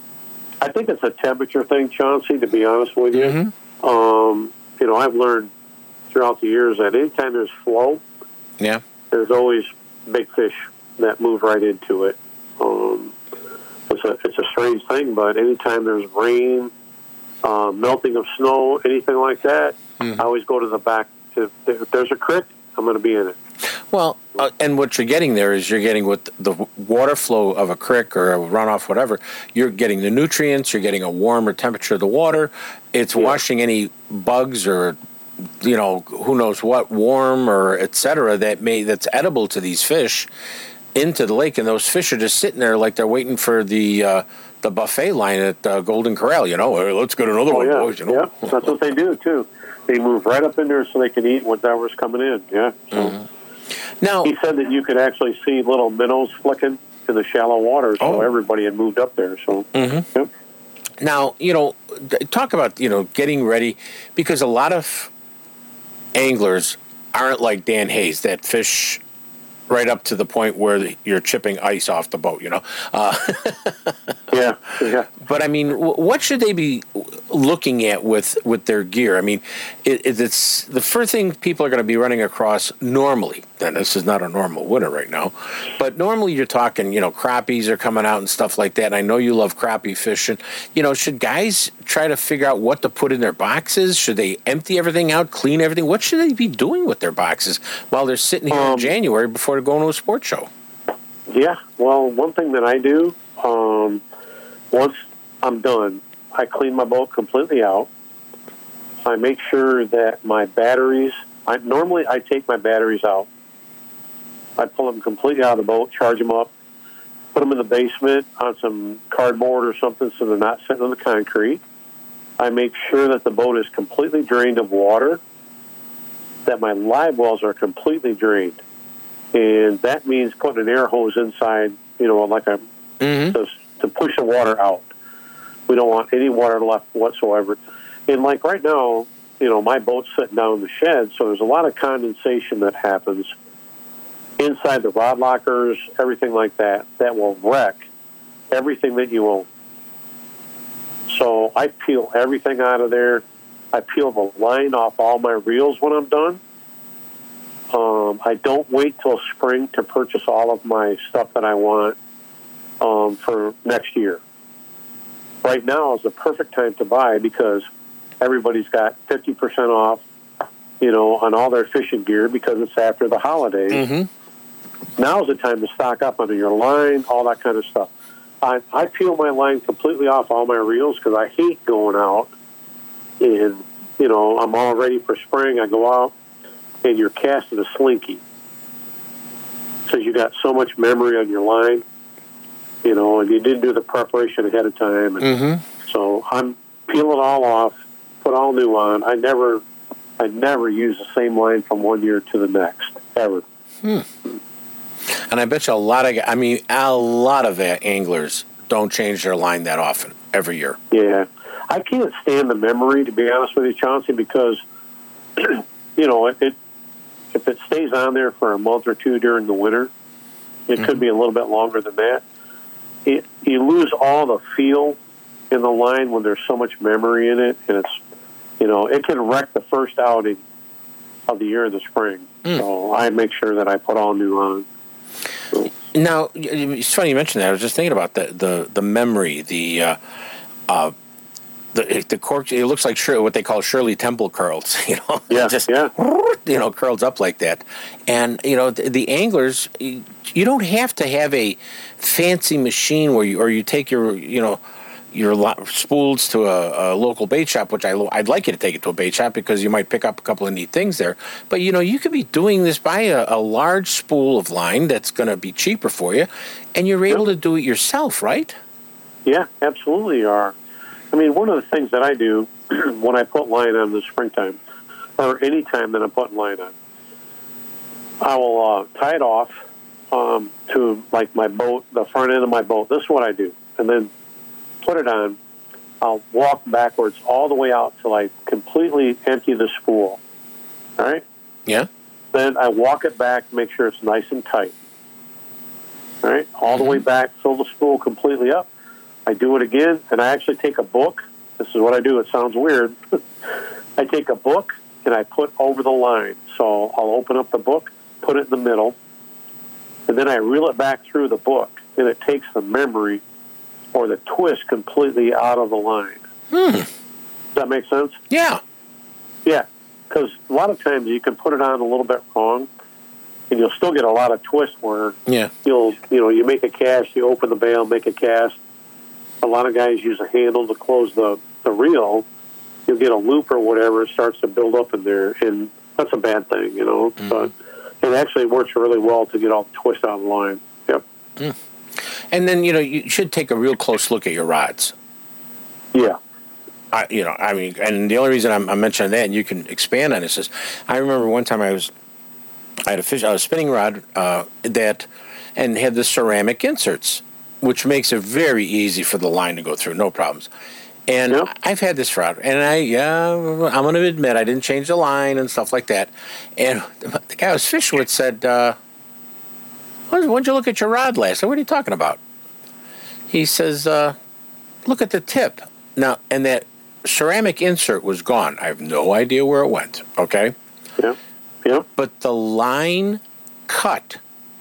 I think it's a temperature thing, Chauncey, to be honest with you. Mm-hmm. Um, you know, I've learned throughout the years that anytime there's flow, yeah, there's always big fish that move right into it. Um, it's a it's a strange thing, but anytime there's rain, uh, melting of snow, anything like that, mm-hmm. I always go to the back. If, if there's a creek, I'm going to be in it. Well, uh, and what you're getting there is you're getting with the water flow of a creek or a runoff, whatever, you're getting the nutrients, you're getting a warmer temperature of the water. It's yeah. washing any bugs or, you know, who knows what, worm or et cetera, that may, that's edible to these fish into the lake. And those fish are just sitting there like they're waiting for the uh, the buffet line at uh, Golden Corral, you know, hey, let's get another oh, one, yeah. boys, you know. Yeah, that's what they do, too. They move right up in there so they can eat whatever's coming in, yeah. So. Mm-hmm. Now, he said that you could actually see little minnows flicking in the shallow water, so oh. everybody had moved up there. So, mm-hmm. yep. Now, you know, talk about, you know, getting ready, because a lot of anglers aren't like Dan Hayes that fish right up to the point where you're chipping ice off the boat, you know. Uh, yeah, yeah. But I mean, w- what should they be looking at with, with their gear? I mean, it, it's the first thing people are going to be running across normally. Then this is not a normal winter right now, but normally you're talking, you know, crappies are coming out and stuff like that. And I know you love crappie fishing. You know, should guys try to figure out what to put in their boxes? Should they empty everything out, clean everything? What should they be doing with their boxes while they're sitting here Um, in January before they're going to a sports show? Yeah, well, one thing that I do, um, once I'm done, I clean my boat completely out. I make sure that my batteries, I normally I take my batteries out. I pull them completely out of the boat, charge them up, put them in the basement on some cardboard or something so they're not sitting on the concrete. I make sure that the boat is completely drained of water, that my live wells are completely drained. And that means putting an air hose inside, you know, like a Mm-hmm. to, to push the water out. We don't want any water left whatsoever. And like right now, you know, my boat's sitting down in the shed, so there's a lot of condensation that happens inside the rod lockers, everything like that, that will wreck everything that you own. So I peel everything out of there. I peel the line off all my reels when I'm done. Um, I don't wait till spring to purchase all of my stuff that I want um, for next year. Right now is the perfect time to buy because everybody's got fifty percent off, you know, on all their fishing gear because it's after the holidays. Mm-hmm. Now's the time to stock up on your line, all that kind of stuff. I, I peel my line completely off all my reels because I hate going out and, you know, I'm all ready for spring. I go out and you're casting a slinky because you got so much memory on your line, you know, and you didn't do the preparation ahead of time. And Mm-hmm. so I'm peeling all off, put all new on. I never, I never use the same line from one year to the next, ever. Hmm. And I bet you a lot of, I mean, a lot of anglers don't change their line that often every year. Yeah. I can't stand the memory, to be honest with you, Chauncey, because, you know, it, it if it stays on there for a month or two during the winter, it mm-hmm. could be a little bit longer than that. It, you lose all the feel in the line when there's so much memory in it, and it's, you know, it can wreck the first outing of the year in the spring. Mm. So I make sure that I put all new on. So. Now, it's funny you mentioned that. I was just thinking about the the, the memory, the uh, uh, the the cork. It looks like what they call Shirley Temple curls. You know, yeah, just yeah. you know, curls up like that. And you know, the, the anglers, you don't have to have a fancy machine where you or you take your you know. your spools to a, a local bait shop, which I, I'd like you to take it to a bait shop because you might pick up a couple of neat things there. But, you know, you could be doing this by a, a large spool of line that's going to be cheaper for you, and you're able to do it yourself, right? Yeah, absolutely you are. I mean, one of the things that I do when I put line on in the springtime, or any time that I'm putting line on, I will uh, tie it off um, to, like, my boat, the front end of my boat. This is what I do. And then put it on, I'll walk backwards all the way out till I completely empty the spool. All right? Yeah. Then I walk it back, make sure it's nice and tight. All right? All mm-hmm. the way back, fill the spool completely up. I do it again, and I actually take a book. This is what I do. It sounds weird. I take a book, and I put over the line. So I'll open up the book, put it in the middle, and then I reel it back through the book, and it takes the memory or the twist completely out of the line. Hmm. Does that make sense? Yeah. Yeah, because a lot of times you can put it on a little bit wrong, and you'll still get a lot of twist where yeah. you'll, you know, you make a cast, you open the bail, make a cast. A lot of guys use a handle to close the, the reel. You'll get a loop or whatever, it starts to build up in there, and that's a bad thing, you know. Mm-hmm. But it actually works really well to get all the twist out of the line. Yep. Mm. And then, you know, you should take a real close look at your rods. Yeah. I, you know, I mean, and the only reason I'm, I'm mentioning that, and you can expand on this, is I remember one time I was, I had a fish, a spinning rod uh, that, and had the ceramic inserts, which makes it very easy for the line to go through, no problems. And yep. I've had this rod, and I, yeah, I'm going to admit I didn't change the line and stuff like that. And the guy I was fishing with said, uh, Why don't you look at your rod last? I said, what are you talking about? He says, uh, look at the tip. Now, and that ceramic insert was gone. I have no idea where it went, okay? Yeah, yeah. But the line cut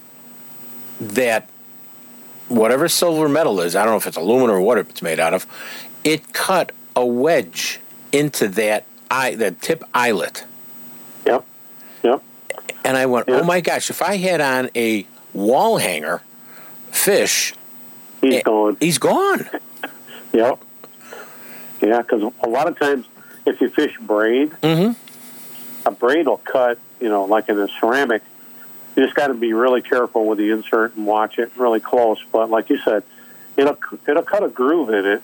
that whatever silver metal is, I don't know if it's aluminum or what it's made out of, it cut a wedge into that eye, that tip eyelet. Yep, yep. And I went, yep. oh my gosh, if I had on a wall hanger fish, he's eh, gone. He's gone. Yep. Yeah, because a lot of times if you fish braid, mm-hmm. a braid will cut, you know, like in a ceramic. You just got to be really careful with the insert and watch it really close. But like you said, it'll it'll cut a groove in it,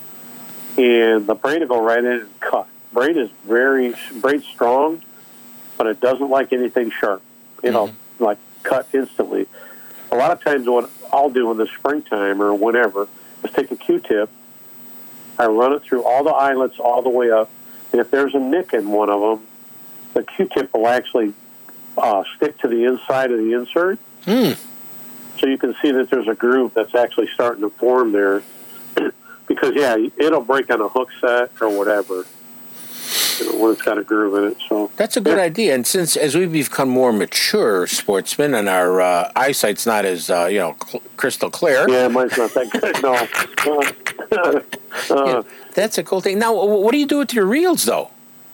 and the braid will go right in and cut. Braid is very braid's strong, but it doesn't like anything sharp. You know, mm-hmm. like cut instantly. A lot of times, what I'll do in the springtime or whenever is take a Q-tip. I run it through all the eyelets all the way up, and if there's a nick in one of them, the Q-tip will actually uh, stick to the inside of the insert. Mm. So you can see that there's a groove that's actually starting to form there. Because, yeah, it'll break on a hook set or whatever, you know, when it's got a groove in it. So that's a good yeah. idea. And since as we've become more mature sportsmen and our uh, eyesight's not as, uh, you know, cl- crystal clear. Yeah, mine's not that good, no. uh, yeah, that's a cool thing. Now, what do you do with your reels, though?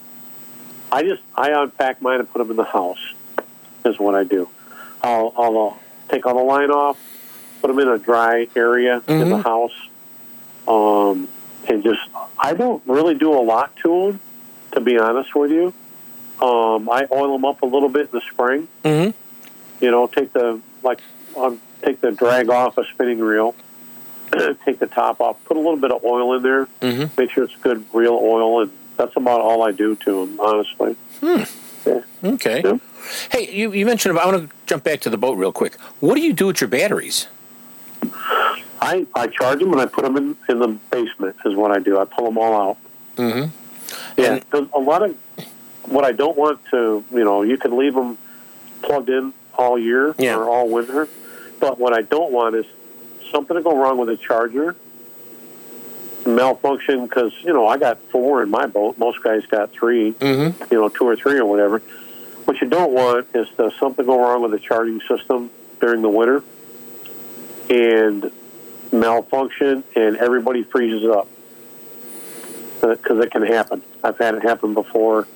I just, I unpack mine and put them in the house, is what I do. I'll, I'll uh, take all the line off, put them in a dry area mm-hmm. in the house, um, and just, I don't really do a lot to them, to be honest with you. Um, I oil them up a little bit in the spring. Mm-hmm. You know, take the, like, um, take the drag off a spinning reel, take the top off, put a little bit of oil in there, mm-hmm. make sure it's good real oil, and that's about all I do to them, honestly. Hmm. Yeah. Okay. Yeah. Hey, you, you mentioned, I want to jump back to the boat real quick. What do you do with your batteries? I, I charge them and I put them in, in the basement is what I do. I pull them all out. Mm-hmm. Yeah, and a lot of what I don't want to, you know, you can leave them plugged in all year yeah. or all winter, but what I don't want is something to go wrong with the charger, malfunction, because, you know, I got four in my boat. Most guys got three, mm-hmm. you know, two or three or whatever. What you don't want is to something go wrong with the charging system during the winter and malfunction and everybody freezes up, because it can happen. I've had it happen before.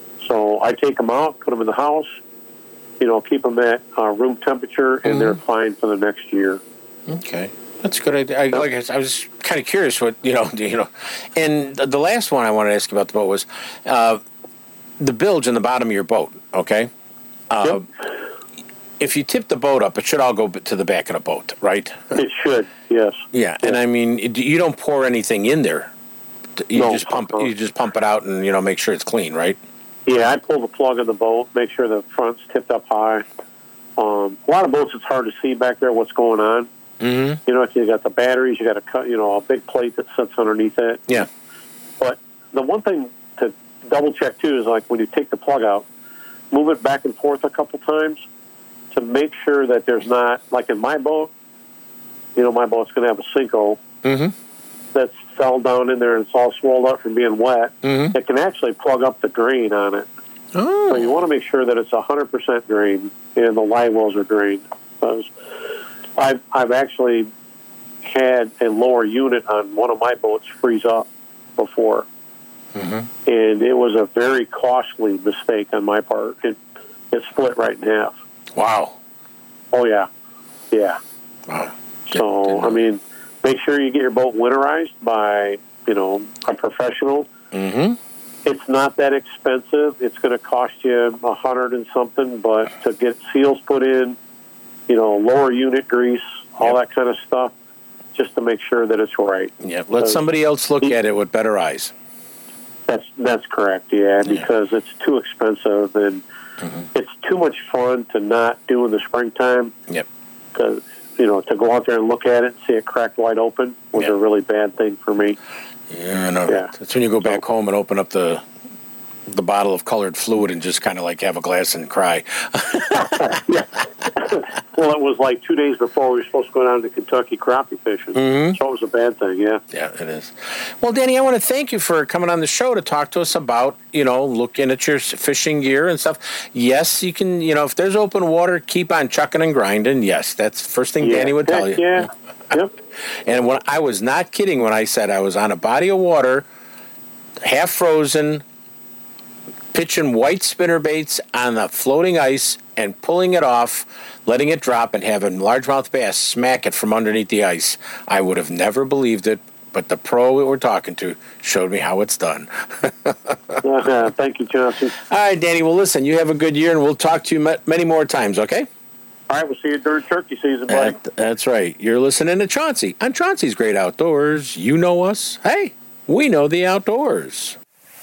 So I take them out, put them in the house, you know, keep them at uh, room temperature, and mm-hmm. they're fine for the next year. Okay. That's a good idea. I, like I, said, I was kind of curious what, you know, you know. And the, the last one I wanted to ask you about the boat was uh, the bilge in the bottom of your boat, okay? Uh, yep. If you tip the boat up, it should all go to the back of the boat, right? It should, yes. Yeah, yes. And I mean, you don't pour anything in there. You no, just pump. no. You just pump it out, and you know, make sure it's clean, right? Yeah, I pull the plug of the boat, make sure the front's tipped up high. Um, a lot of boats, it's hard to see back there what's going on. Mm-hmm. You know, if you got the batteries, you got a cut, you know, a big plate that sits underneath it. Yeah. But the one thing to double check too is like when you take the plug out, move it back and forth a couple times to make sure that there's not, like in my boat, you know, my boat's going to have a sinkhole mm-hmm. that's fell down in there and it's all swelled up from being wet. Mm-hmm. It can actually plug up the drain on it. Oh. So you want to make sure that it's one hundred percent drained and the live wells are drained. Because I've, I've actually had a lower unit on one of my boats freeze up before. Mm-hmm. And it was a very costly mistake on my part. It, it split right in half. Wow. Oh, yeah. Yeah. Wow. So, I mean, make sure you get your boat winterized by, you know, a professional. Mm-hmm. It's not that expensive. It's going to cost you a hundred and something, but to get seals put in, you know, lower unit grease, all yep. that kind of stuff, just to make sure that it's right. Yeah, let somebody else look at it with better eyes. That's that's correct, yeah, because yeah. it's too expensive and mm-hmm. it's too much fun to not do in the springtime. Yep. Because, you know, to go out there and look at it and see it cracked wide open was yep. a really bad thing for me. Yeah, I know. Yeah. That's when you go back so, home and open up the the bottle of colored fluid and just kind of like have a glass and cry. yeah. Well, it was like two days before we were supposed to go down to Kentucky crappie fishing. Mm-hmm. So it was a bad thing, yeah. Yeah, it is. Well, Danny, I want to thank you for coming on the show to talk to us about, you know, looking at your fishing gear and stuff. Yes, you can, you know, if there's open water, keep on chucking and grinding. Yes, that's the first thing yeah. Danny would tell Heck you. Yeah, yep. And when I was not kidding when I said I was on a body of water, half frozen, pitching white spinner baits on the floating ice and pulling it off, letting it drop, and having largemouth bass smack it from underneath the ice. I would have never believed it, but the pro we were talking to showed me how it's done. uh, thank you, Johnson. All right, Danny. Well, listen, you have a good year, and we'll talk to you many more times, okay? All right, we'll see you during turkey season, buddy. That, that's right. You're listening to Chauncey on Chauncey's Great Outdoors. You know us. Hey, we know the outdoors.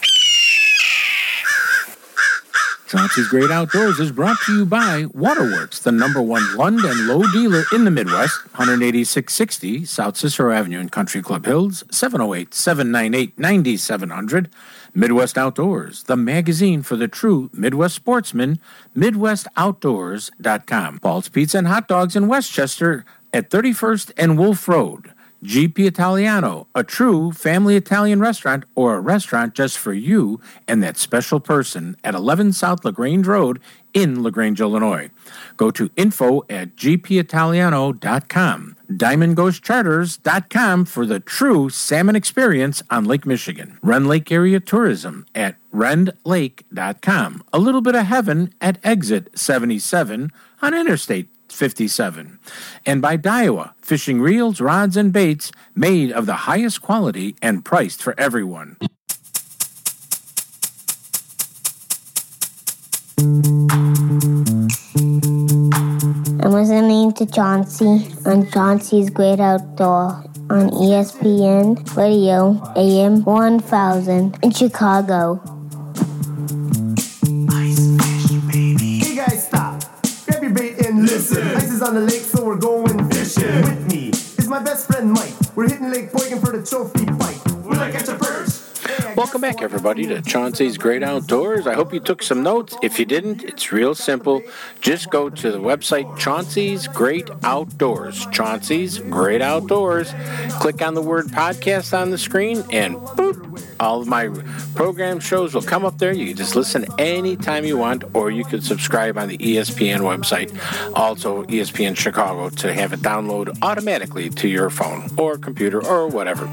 Chauncey's Great Outdoors is brought to you by Waterworks, the number one Lund and Lowe dealer in the Midwest, one eighty-six sixty South Cicero Avenue in Country Club Hills, seven oh eight, seven nine eight, nine seven zero zero. Midwest Outdoors, the magazine for the true Midwest sportsman, midwest outdoors dot com. Paul's Pizza and Hot Dogs in Westchester at thirty-first and Wolf Road. G P Italiano, a true family Italian restaurant or a restaurant just for you and that special person at eleven South LaGrange Road in LaGrange, Illinois. Go to info at g p italiano dot com. diamond ghost charters dot com for the true salmon experience on Lake Michigan. Rend Lake Area Tourism at rend lake dot com. A little bit of heaven at exit seventy-seven on Interstate fifty-seven. And by Daiwa, fishing reels, rods, and baits made of the highest quality and priced for everyone. I'm listening to Chauncey on Chauncey's Great Outdoor on E S P N Radio A M one thousand in Chicago. Hey guys, stop. Grab your bait and listen. Ice is on the lake, so we're going fishing. With me is my best friend Mike. We're hitting Lake Boygan for the trophy fight. Will I catch a perch? Welcome back, everybody, to Chauncey's Great Outdoors. I hope you took some notes. If you didn't, it's real simple. Just go to the website Chauncey's Great Outdoors. Chauncey's Great Outdoors. Click on the word podcast on the screen, and boop, all of my program shows will come up there. You can just listen anytime you want, or you could subscribe on the E S P N website, also E S P N Chicago, to have it download automatically to your phone or computer or whatever.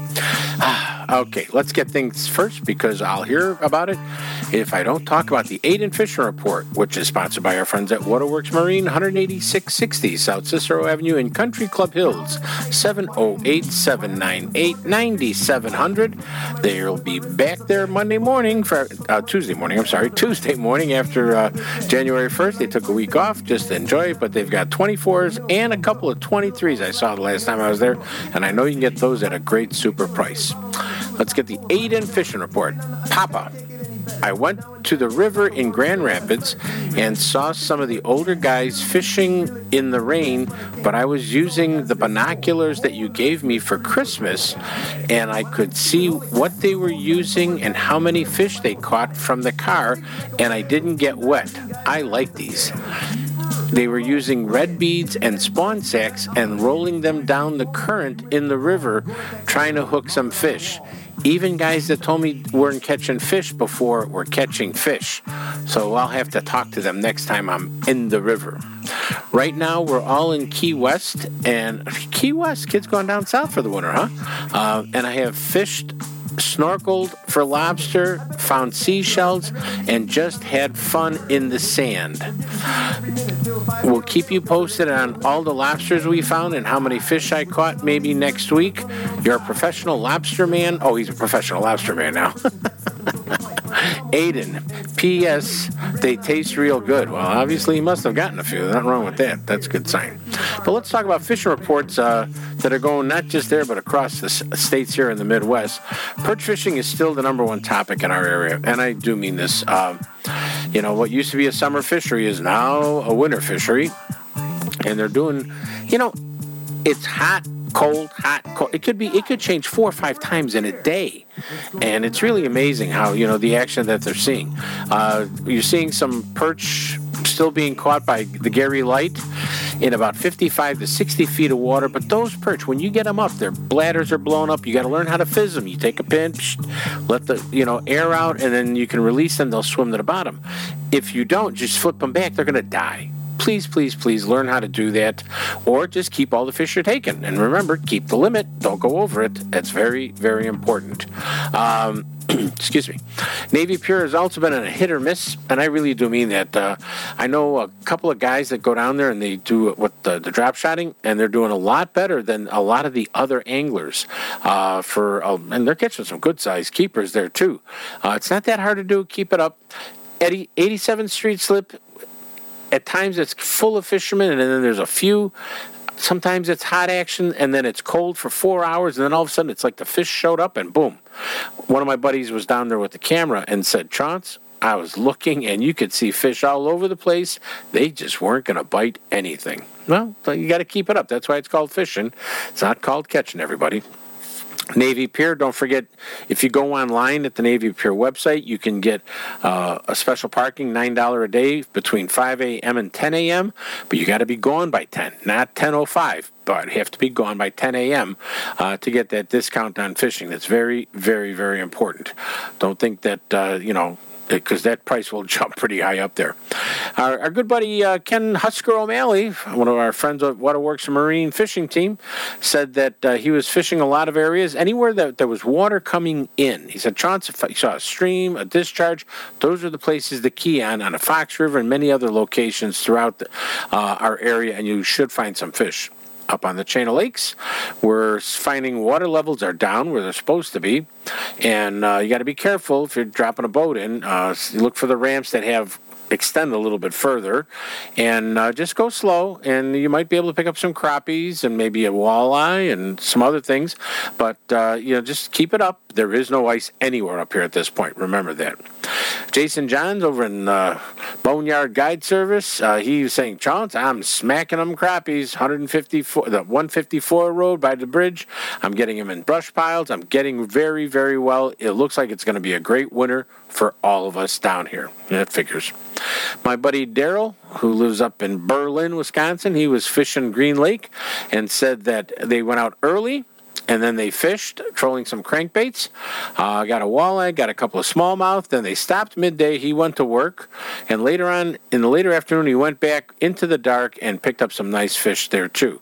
Okay, let's get things first, because I'll hear about it if I don't talk about the Aiden Fishing Report, which is sponsored by our friends at Waterworks Marine, one eighty-six sixty South Cicero Avenue in Country Club Hills, seven oh eight, seven nine eight, nine seven zero zero. They'll be back there Monday morning, for uh, Tuesday morning, I'm sorry, Tuesday morning after uh, January first. They took a week off just to enjoy it, but they've got twenty-fours and a couple of twenty-threes I saw the last time I was there, and I know you can get those at a great super price. Let's get the Aiden Fishing Report. Papa. I went to the river in Grand Rapids and saw some of the older guys fishing in the rain, but I was using the binoculars that you gave me for Christmas, and I could see what they were using and how many fish they caught from the car, and I didn't get wet. I like these. They were using red beads and spawn sacks and rolling them down the current in the river, trying to hook some fish. Even guys that told me weren't catching fish before were catching fish. So I'll have to talk to them next time I'm in the river. Right now, we're all in Key West. And Key West, kids going down south for the winter, huh? Uh, and I have fished, snorkeled for lobster, found seashells, and just had fun in the sand. We'll keep you posted on all the lobsters we found and how many fish I caught maybe next week. You're a professional lobster man? Oh, he's a professional lobster man now. Aiden, P S They taste real good. Well, obviously he must have gotten a few. Nothing wrong with that. That's a good sign. But let's talk about fishing reports uh, that are going not just there, but across the s- states here in the Midwest. Perch fishing is still the number one topic in our area, and I do mean this. Um, you know, what used to be a summer fishery is now a winter fishery, and they're doing, you know, it's hot, cold, hot, cold. It could be, it could change four or five times in a day. And it's really amazing how, you know, the action that they're seeing. Uh, you're seeing some perch still being caught by the Gary Light in about fifty-five to sixty feet of water. But those perch, when you get them up, their bladders are blown up. You got to learn how to fizz them. You take a pinch, let the you know air out, and then you can release them. They'll swim to the bottom. If you don't, just flip them back. They're going to die. Please, please, please learn how to do that, or just keep all the fish you're taking. And remember, keep the limit. Don't go over it. That's very, very important. Um, excuse me. Navy Pure has also been a hit or miss, and I really do mean that. Uh, I know a couple of guys that go down there and they do what the, the drop shotting, and they're doing a lot better than a lot of the other anglers. Uh, for uh, and they're catching some good sized keepers there too. Uh, it's not that hard to do. Keep it up. Eddie, eighty-seventh Street Slip. At times it's full of fishermen, and then there's a few. Sometimes it's hot action, and then it's cold for four hours, and then all of a sudden it's like the fish showed up, and boom. One of my buddies was down there with the camera and said, Chance, I was looking, and you could see fish all over the place. They just weren't going to bite anything. Well, you got to keep it up. That's why it's called fishing. It's not called catching, everybody. Navy Pier, don't forget, if you go online at the Navy Pier website, you can get uh, a special parking, nine dollars a day between five a.m. and ten a.m., but you got to be gone by ten, not ten oh five, but you have to be gone by ten a.m. Uh, to get that discount on fishing. That's very, very, very important. Don't think that, uh, you know, because that price will jump pretty high up there. Our, our good buddy uh, Ken Husker O'Malley, one of our friends at Waterworks Marine Fishing Team, said that uh, he was fishing a lot of areas, anywhere that there was water coming in. He said, Chance, if you saw a stream, a discharge, those are the places to key on, on a Fox River and many other locations throughout the, uh, our area, and you should find some fish. Up on the chain of lakes, we're finding water levels are down where they're supposed to be, and uh, you got to be careful if you're dropping a boat in. Uh, look for the ramps that have extend a little bit further, and uh, just go slow, and you might be able to pick up some crappies and maybe a walleye and some other things, but uh, you know, just keep it up. There is no ice anywhere up here at this point. Remember that. Jason Johns over in uh, Boneyard Guide Service, uh, he was saying, Chance, I'm smacking them crappies, one fifty-four, the one fifty-four road by the bridge. I'm getting them in brush piles. I'm getting very, very well. It looks like it's going to be a great winter for all of us down here. That figures. My buddy Daryl, who lives up in Berlin, Wisconsin, he was fishing Green Lake and said that they went out early and then they fished, trolling some crankbaits. Uh, got a walleye, got a couple of smallmouth. Then they stopped midday. He went to work. And later on, in the later afternoon, he went back into the dark and picked up some nice fish there, too.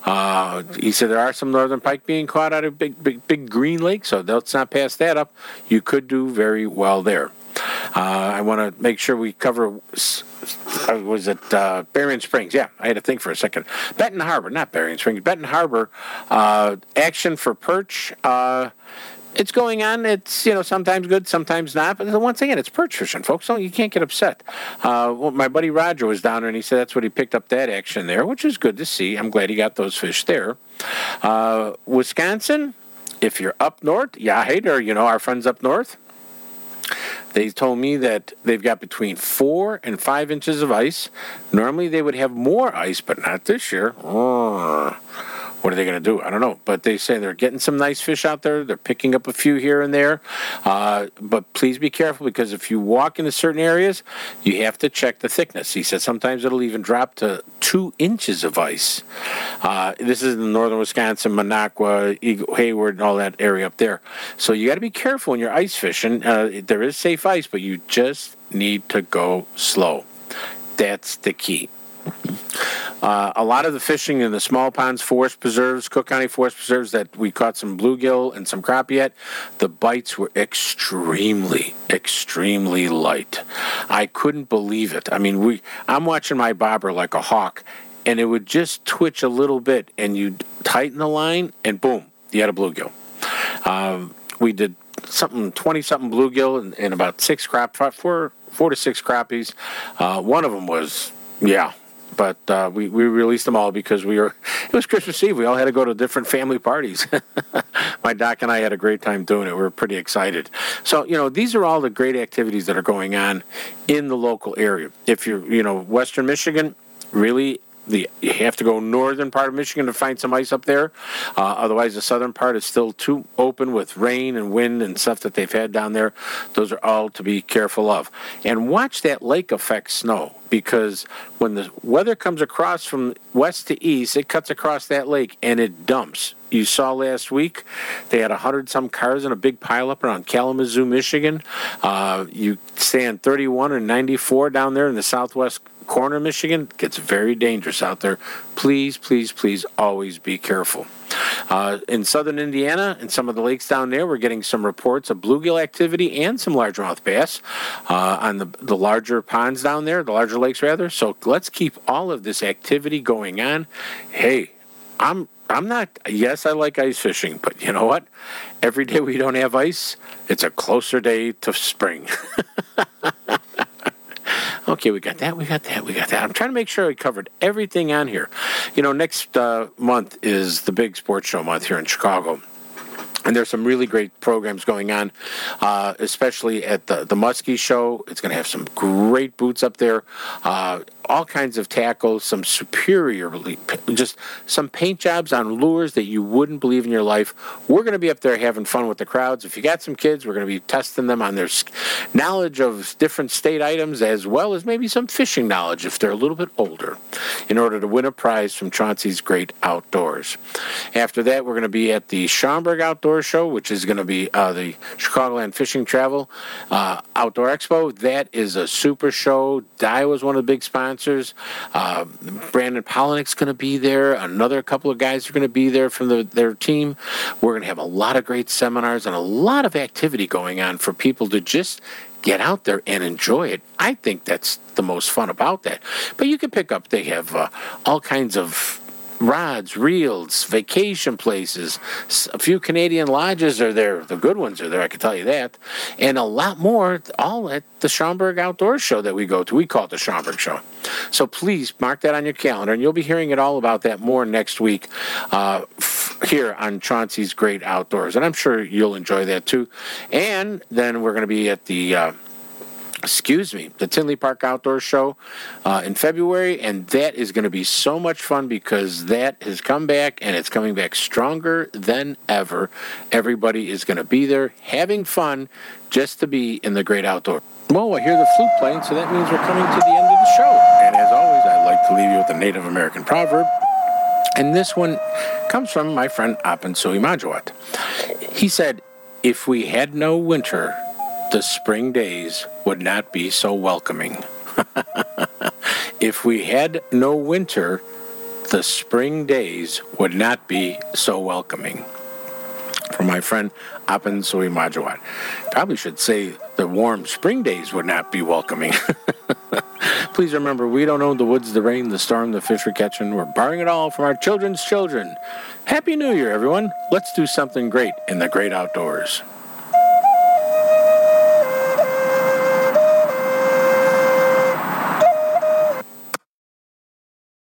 Uh, he said there are some northern pike being caught out of big, big, big Green Lake, so let's not pass that up. You could do very well there. Uh, I want to make sure we cover, uh, was it uh, Berrien Springs? Yeah, I had to think for a second. Benton Harbor, not Berrien Springs. Benton Harbor, uh, action for perch. Uh, it's going on. It's, you know, sometimes good, sometimes not. But once again, it's perch fishing, folks. So you can't get upset. Uh, well, my buddy Roger was down there, and he said that's what he picked up that action there, which is good to see. I'm glad he got those fish there. Uh, Wisconsin, if you're up north, yeah, hey there, you know, our friends up north. They told me that they've got between four and five inches of ice. Normally they would have more ice, but not this year. Oh, what are they going to do? I don't know. But they say they're getting some nice fish out there. They're picking up a few here and there. Uh, but please be careful, because if you walk into certain areas, you have to check the thickness. He said sometimes it'll even drop to two inches of ice. Uh, this is in northern Wisconsin, Minocqua, Eagle, Hayward, and all that area up there. So you got to be careful when you're ice fishing. Uh, there is safe ice, but you just need to go slow. That's the key. Uh, a lot of the fishing in the small ponds, forest preserves, Cook County forest preserves that we caught some bluegill and some crappie at, the bites were extremely, extremely light. I couldn't believe it. I mean, we I'm watching my bobber like a hawk, and it would just twitch a little bit, and you'd tighten the line, and boom, you had a bluegill. Um, we did something, twenty-something bluegill and, and about six crap, four, four to six crappies. Uh, one of them was, yeah, But uh, we, we released them all because we were, it was Christmas Eve. We all had to go to different family parties. My doc and I had a great time doing it. We were pretty excited. So, you know, these are all the great activities that are going on in the local area. If you're, you know, Western Michigan, really The you have to go northern part of Michigan to find some ice up there. Uh, otherwise, the southern part is still too open with rain and wind and stuff that they've had down there. Those are all to be careful of. And watch that lake affect snow, because when the weather comes across from west to east, it cuts across that lake and it dumps. You saw last week, they had a hundred some cars in a big pileup around Kalamazoo, Michigan. Uh, you stay on thirty-one and ninety-four down there in the southwest corner of Michigan. It gets very dangerous out there. Please, please, please always be careful. Uh, in southern Indiana and some of the lakes down there, we're getting some reports of bluegill activity and some largemouth bass uh, on the, the larger ponds down there, the larger lakes rather. So let's keep all of this activity going on. Hey, I'm I'm not, yes, I like ice fishing, but you know what? Every day we don't have ice, it's a closer day to spring. Okay, we got that, we got that, we got that. I'm trying to make sure I covered everything on here. You know, next uh, month is the big sports show month here in Chicago. And there's some really great programs going on, uh, especially at the, the Muskie Show. It's going to have some great boots up there, uh, all kinds of tackles, some superiorly, just some paint jobs on lures that you wouldn't believe in your life. We're going to be up there having fun with the crowds. If you got some kids, we're going to be testing them on their knowledge of different state items, as well as maybe some fishing knowledge if they're a little bit older, in order to win a prize from Chauncey's Great Outdoors. After that, we're going to be at the Schaumburg Outdoors Show, which is going to be uh, the Chicagoland Fishing Travel uh, Outdoor Expo. That is a super show. Daiwa is one of the big sponsors. Uh, Brandon Polinick's going to be there. Another couple of guys are going to be there from the, their team. We're going to have a lot of great seminars and a lot of activity going on for people to just get out there and enjoy it. I think that's the most fun about that. But you can pick up, they have uh, all kinds of rods, reels, vacation places. A few Canadian lodges are there. The good ones are there, I can tell you that. And a lot more, all at the Schaumburg Outdoors Show that we go to. We call it the Schaumburg Show. So please mark that on your calendar, and you'll be hearing it all about that more next week uh, f- here on Chauncey's Great Outdoors. And I'm sure you'll enjoy that too. And then we're going to be at the... Uh, Excuse me, the Tinley Park Outdoor Show uh, in February, and that is going to be so much fun because that has come back, and it's coming back stronger than ever. Everybody is going to be there having fun just to be in the great outdoor. Well, I hear the flute playing, so that means we're coming to the end of the show. And as always, I'd like to leave you with a Native American proverb. And this one comes from my friend Apan Suimajawat. He said, "If we had no winter, the spring days would not be so welcoming." If we had no winter, the spring days would not be so welcoming. From my friend Apan Suimajawat. Probably should say the warm spring days would not be welcoming. Please remember, we don't own the woods, the rain, the storm, the fish we're catching. We're borrowing it all from our children's children. Happy New Year, everyone. Let's do something great in the great outdoors.